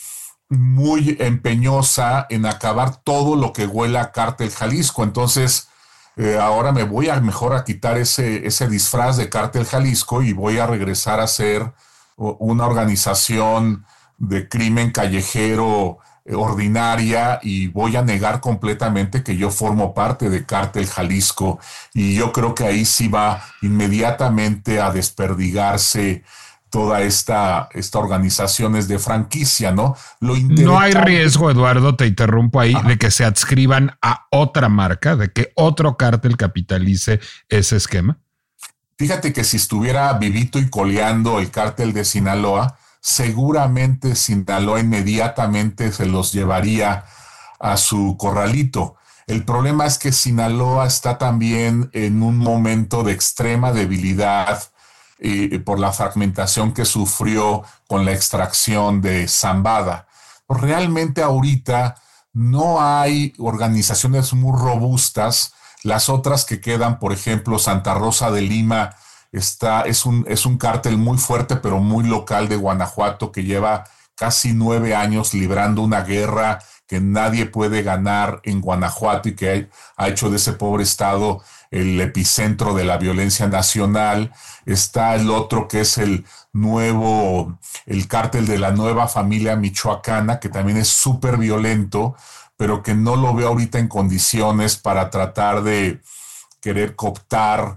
muy empeñosa en acabar todo lo que huela a Cártel Jalisco. Entonces, ahora me voy mejor a quitar ese disfraz de Cártel Jalisco y voy a regresar a ser una organización de crimen callejero ordinaria, y voy a negar completamente que yo formo parte de Cártel Jalisco. Y yo creo que ahí sí va inmediatamente a desperdigarse toda esta organizaciones de franquicia, ¿no? No hay riesgo, Eduardo, te interrumpo ahí, de que se adscriban a otra marca, de que otro cártel capitalice ese esquema. Fíjate que si estuviera vivito y coleando el cártel de Sinaloa, seguramente Sinaloa inmediatamente se los llevaría a su corralito. El problema es que Sinaloa está también en un momento de extrema debilidad por la fragmentación que sufrió con la extracción de Zambada. Realmente ahorita no hay organizaciones muy robustas. Las otras que quedan, por ejemplo, Santa Rosa de Lima, es un cártel muy fuerte, pero muy local de Guanajuato, que lleva casi 9 años librando una guerra que nadie puede ganar en Guanajuato, y que ha hecho de ese pobre estado el epicentro de la violencia nacional. Está el otro, que es el cártel de la Nueva Familia Michoacana, que también es súper violento, pero que no lo veo ahorita en condiciones para tratar de querer cooptar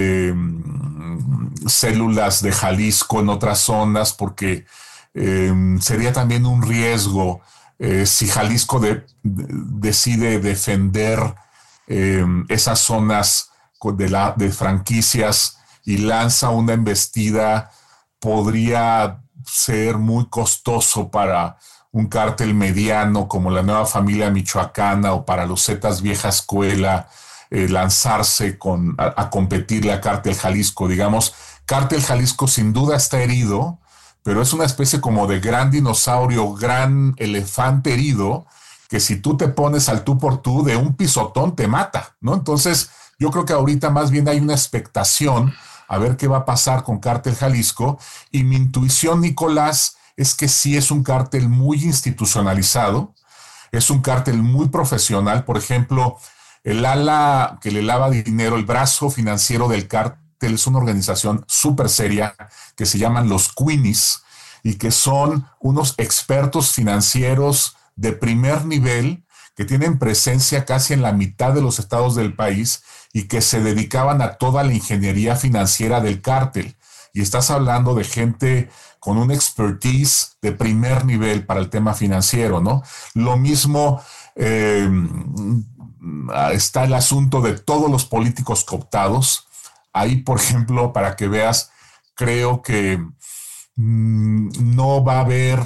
células de Jalisco en otras zonas, porque sería también un riesgo si Jalisco decide defender esas zonas de franquicias y lanza una embestida. Podría ser muy costoso para un cártel mediano como la Nueva Familia Michoacana, o para los Zetas Vieja Escuela, lanzarse a competirle a Cártel Jalisco. Digamos, Cártel Jalisco sin duda está herido, pero es una especie como de gran dinosaurio, gran elefante herido, que si tú te pones al tú por tú, de un pisotón te mata, ¿no? Entonces, yo creo que ahorita más bien hay una expectación a ver qué va a pasar con Cártel Jalisco. Y mi intuición, Nicolás, es que sí es un cártel muy institucionalizado, es un cártel muy profesional. Por ejemplo, el ala que le lava dinero, el brazo financiero del cártel, es una organización súper seria que se llaman los Queenies, y que son unos expertos financieros de primer nivel que tienen presencia casi en la mitad de los estados del país, y que se dedicaban a toda la ingeniería financiera del cártel. Y estás hablando de gente con un expertise de primer nivel para el tema financiero, ¿no? Lo mismo está el asunto de todos los políticos cooptados. Ahí, por ejemplo, para que veas, creo que no va a haber,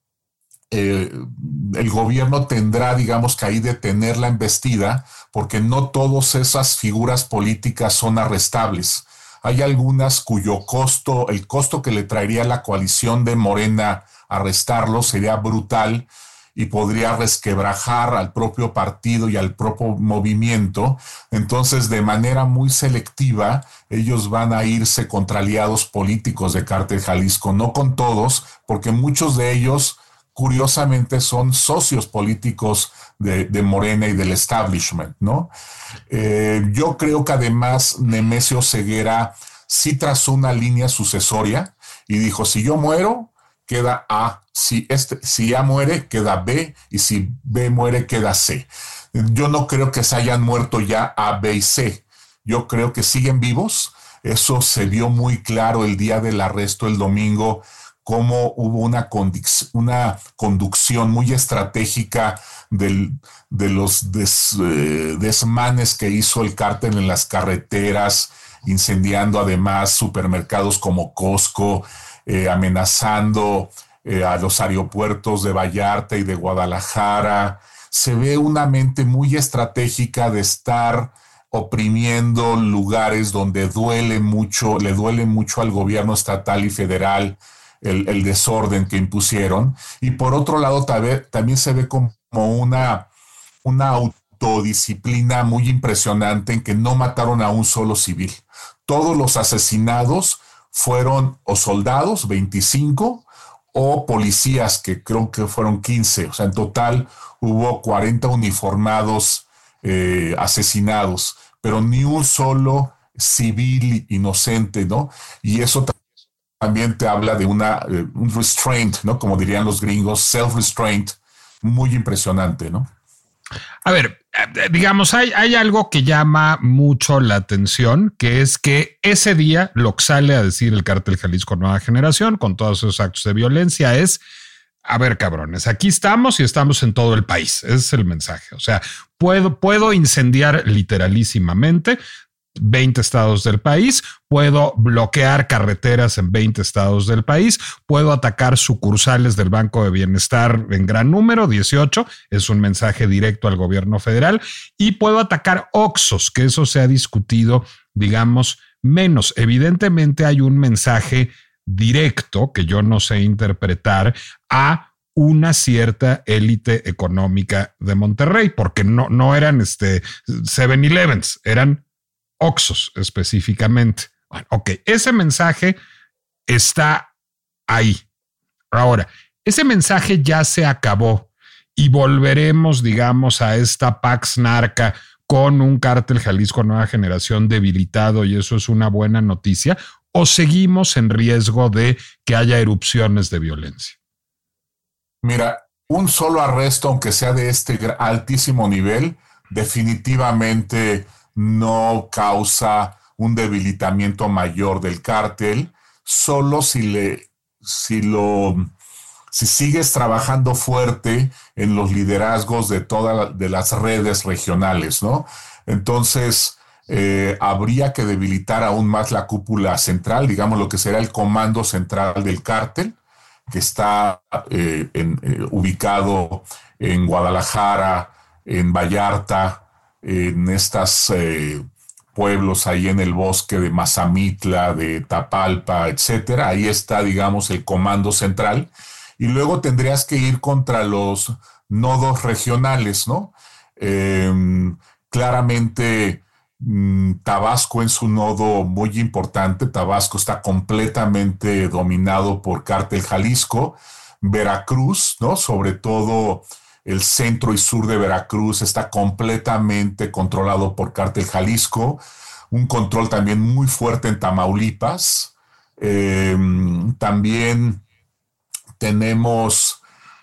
el gobierno tendrá, digamos, que ahí detener la embestida, porque no todas esas figuras políticas son arrestables. Hay algunas cuyo el costo que le traería a la coalición de Morena arrestarlos sería brutal, y podría resquebrajar al propio partido y al propio movimiento. Entonces, de manera muy selectiva, ellos van a irse contra aliados políticos de Cártel Jalisco, no con todos, porque muchos de ellos, curiosamente, son socios políticos de Morena y del establishment, ¿no? Yo creo que además Nemesio Ceguera sí trazó una línea sucesoria y dijo: si yo muero, queda A, si A muere, queda B, y si B muere, queda C. Yo no creo que se hayan muerto ya A, B y C. Yo creo que siguen vivos. Eso se vio muy claro el día del arresto, el domingo, cómo hubo una conducción muy estratégica de los desmanes que hizo el cártel en las carreteras, incendiando además supermercados como Costco, amenazando a los aeropuertos de Vallarta y de Guadalajara. Se ve una mente muy estratégica de estar oprimiendo lugares donde le duele mucho al gobierno estatal y federal el desorden que impusieron. Y por otro lado, también se ve como una autodisciplina muy impresionante, en que no mataron a un solo civil. Todos los asesinados fueron o soldados, 25, o policías, que creo que fueron 15. O sea, en total hubo 40 uniformados asesinados, pero ni un solo civil inocente, ¿no? Y eso también te habla de un restraint, ¿no? Como dirían los gringos, self-restraint, muy impresionante, ¿no? A ver, digamos, hay algo que llama mucho la atención, que es que ese día lo que sale a decir el Cártel Jalisco Nueva Generación con todos esos actos de violencia es: a ver, cabrones, aquí estamos y estamos en todo el país. Ese es el mensaje. O sea, puedo incendiar literalísimamente 20 estados del país, puedo bloquear carreteras en 20 estados del país, puedo atacar sucursales del Banco de Bienestar en gran número, 18, es un mensaje directo al gobierno federal, y puedo atacar Oxxos, que eso se ha discutido, digamos, menos. Evidentemente hay un mensaje directo que yo no sé interpretar a una cierta élite económica de Monterrey, porque no eran 7-Elevens, eran Oxxos específicamente. Bueno, ok, ese mensaje está ahí. Ahora, ese mensaje ya se acabó y volveremos, digamos, a esta Pax Narca con un Cártel Jalisco Nueva Generación debilitado, y eso es una buena noticia, o seguimos en riesgo de que haya erupciones de violencia. Mira, un solo arresto, aunque sea de este altísimo nivel, definitivamente no causa un debilitamiento mayor del cártel, solo si sigues trabajando fuerte en los liderazgos de todas las redes regionales, ¿no? Entonces, habría que debilitar aún más la cúpula central, digamos lo que será el comando central del cártel, que está ubicado en Guadalajara, en Vallarta, en estos pueblos ahí en el bosque de Mazamitla, de Tapalpa, etcétera. Ahí está, digamos, el comando central. Y luego tendrías que ir contra los nodos regionales, ¿no? Claramente, Tabasco es un nodo muy importante. Tabasco está completamente dominado por Cártel Jalisco. Veracruz, ¿no? Sobre todo el centro y sur de Veracruz está completamente controlado por Cártel Jalisco. Un control también muy fuerte en Tamaulipas. También tenemos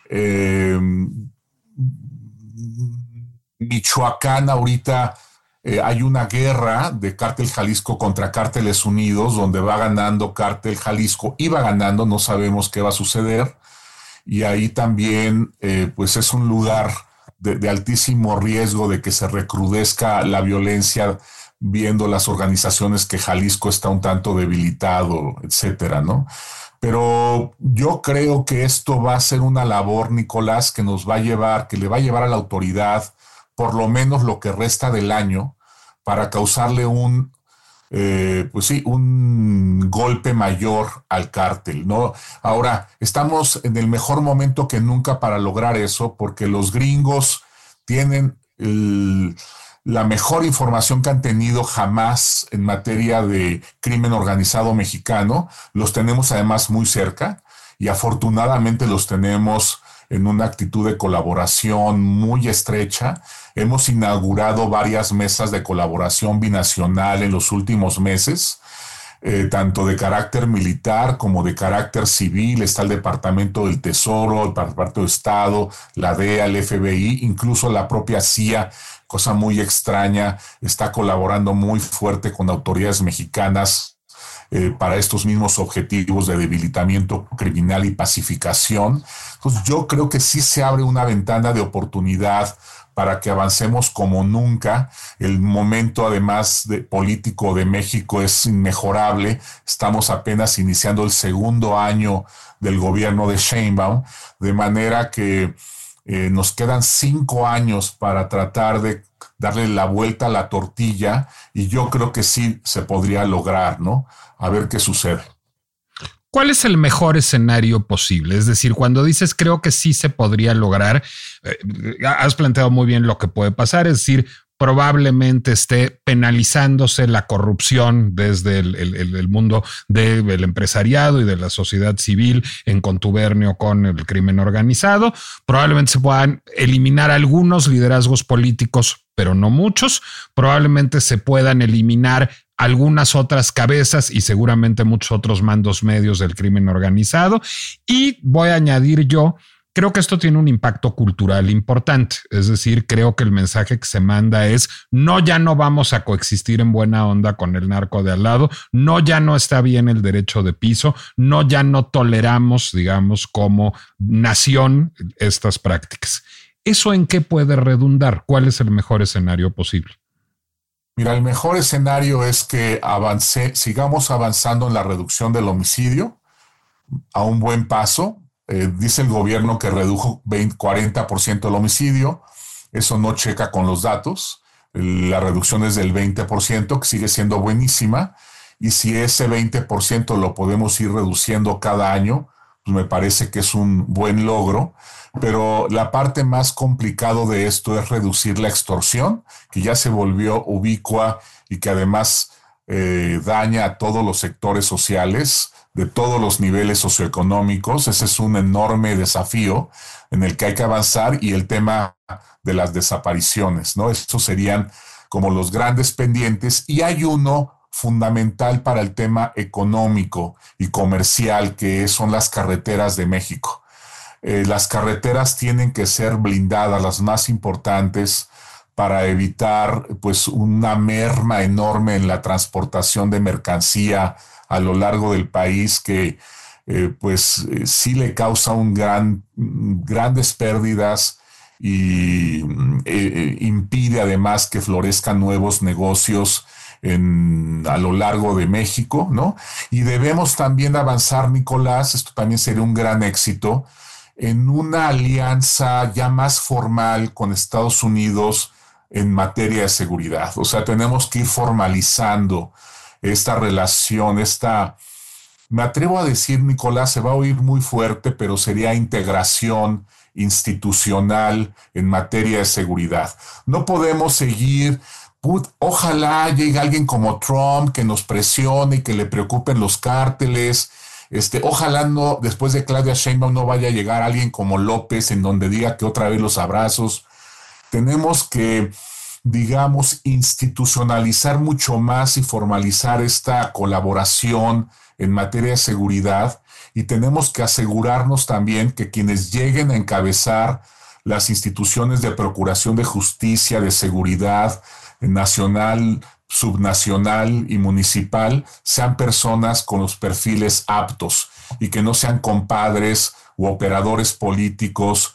Michoacán ahorita. Hay una guerra de Cártel Jalisco contra Cárteles Unidos, donde va ganando Cártel Jalisco. Iba ganando, no sabemos qué va a suceder. Y ahí también, pues es un lugar de altísimo riesgo de que se recrudezca la violencia, viendo las organizaciones que Jalisco está un tanto debilitado, etcétera, ¿no? Pero yo creo que esto va a ser una labor, Nicolás, que le va a llevar a la autoridad por lo menos lo que resta del año para causarle un golpe mayor al cártel, ¿no? Ahora, estamos en el mejor momento que nunca para lograr eso, porque los gringos tienen la mejor información que han tenido jamás en materia de crimen organizado mexicano. Los tenemos además muy cerca y afortunadamente los tenemos en una actitud de colaboración muy estrecha. Hemos inaugurado varias mesas de colaboración binacional en los últimos meses, tanto de carácter militar como de carácter civil. Está el Departamento del Tesoro, el Departamento de Estado, la DEA, el FBI, incluso la propia CIA, cosa muy extraña, está colaborando muy fuerte con autoridades mexicanas para estos mismos objetivos de debilitamiento criminal y pacificación. Entonces, yo creo que sí se abre una ventana de oportunidad para que avancemos como nunca. El momento, además, político de México es inmejorable. Estamos apenas iniciando el segundo año del gobierno de Sheinbaum, de manera que nos quedan 5 años para tratar de darle la vuelta a la tortilla, y yo creo que sí se podría lograr, ¿no? A ver qué sucede. ¿Cuál es el mejor escenario posible? Es decir, cuando dices creo que sí se podría lograr, has planteado muy bien lo que puede pasar, es decir, probablemente esté penalizándose la corrupción desde el mundo del empresariado y de la sociedad civil en contubernio con el crimen organizado. Probablemente se puedan eliminar algunos liderazgos políticos, pero no muchos. Probablemente se puedan eliminar algunas otras cabezas y seguramente muchos otros mandos medios del crimen organizado. Y voy a añadir yo, creo que esto tiene un impacto cultural importante. Es decir, creo que el mensaje que se manda es: no, ya no vamos a coexistir en buena onda con el narco de al lado. No, ya no está bien el derecho de piso. No, ya no toleramos, digamos, como nación estas prácticas. ¿Eso en qué puede redundar? ¿Cuál es el mejor escenario posible? Mira, el mejor escenario es que sigamos avanzando en la reducción del homicidio a un buen paso. Dice el gobierno que redujo 40% el homicidio. Eso no checa con los datos. La reducción es del 20%, que sigue siendo buenísima. Y si ese 20% lo podemos ir reduciendo cada año, pues me parece que es un buen logro. Pero la parte más complicada de esto es reducir la extorsión, que ya se volvió ubicua y que además daña a todos los sectores sociales, de todos los niveles socioeconómicos. Ese es un enorme desafío en el que hay que avanzar, y el tema de las desapariciones, ¿no? Estos serían como los grandes pendientes, y hay uno fundamental para el tema económico y comercial, que son las carreteras de México. Las carreteras tienen que ser blindadas, las más importantes, para evitar pues una merma enorme en la transportación de mercancía a lo largo del país, que sí le causa grandes pérdidas y impide además que florezcan nuevos negocios a lo largo de México, ¿no? Y debemos también avanzar, Nicolás, esto también sería un gran éxito, en una alianza ya más formal con Estados Unidos en materia de seguridad. O sea, tenemos que ir formalizando esta relación, me atrevo a decir, Nicolás, se va a oír muy fuerte, pero sería integración institucional en materia de seguridad. No podemos seguir, ojalá llegue alguien como Trump que nos presione y que le preocupen los cárteles. Ojalá no, después de Claudia Sheinbaum, no vaya a llegar alguien como López en donde diga que otra vez los abrazos. Tenemos que, digamos, institucionalizar mucho más y formalizar esta colaboración en materia de seguridad, y tenemos que asegurarnos también que quienes lleguen a encabezar las instituciones de procuración de justicia, de seguridad nacional, subnacional y municipal, sean personas con los perfiles aptos y que no sean compadres u operadores políticos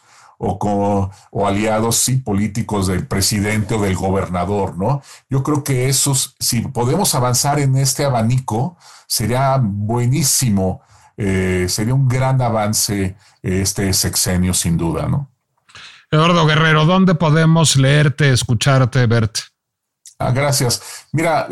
o aliados políticos del presidente o del gobernador, ¿no? Yo creo que si podemos avanzar en este abanico, sería buenísimo, sería un gran avance este sexenio, sin duda, ¿no? Eduardo Guerrero, ¿dónde podemos leerte, escucharte, verte? Gracias. Mira,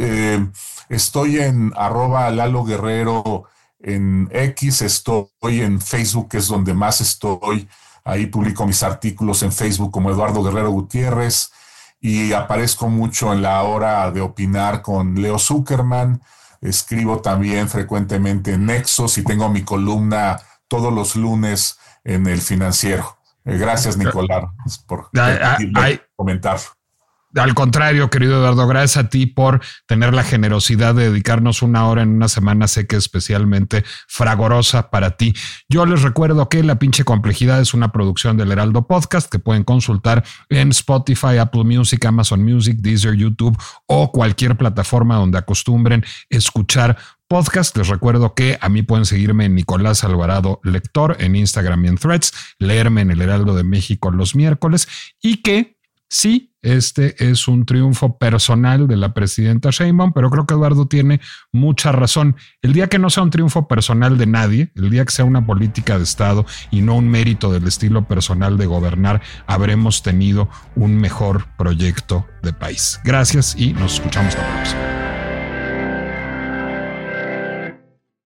estoy en @LaloGuerrero en X, estoy en Facebook, que es donde más estoy. Ahí publico mis artículos en Facebook como Eduardo Guerrero Gutiérrez, y aparezco mucho en La Hora de Opinar con Leo Zuckerman. Escribo también frecuentemente en Nexos y tengo mi columna todos los lunes en El Financiero. Gracias, Nicolás, por comentar. Al contrario, querido Eduardo, gracias a ti por tener la generosidad de dedicarnos una hora en una semana, sé que especialmente fragorosa para ti. Yo les recuerdo que La Pinche Complejidad es una producción del Heraldo Podcast que pueden consultar en Spotify, Apple Music, Amazon Music, Deezer, YouTube o cualquier plataforma donde acostumbren escuchar podcast. Les recuerdo que a mí pueden seguirme en Nicolás Alvarado Lector en Instagram y en Threads, leerme en El Heraldo de México los miércoles, y que sí, este es un triunfo personal de la presidenta Sheinbaum, pero creo que Eduardo tiene mucha razón. El día que no sea un triunfo personal de nadie, el día que sea una política de Estado y no un mérito del estilo personal de gobernar, habremos tenido un mejor proyecto de país. Gracias y nos escuchamos la próxima.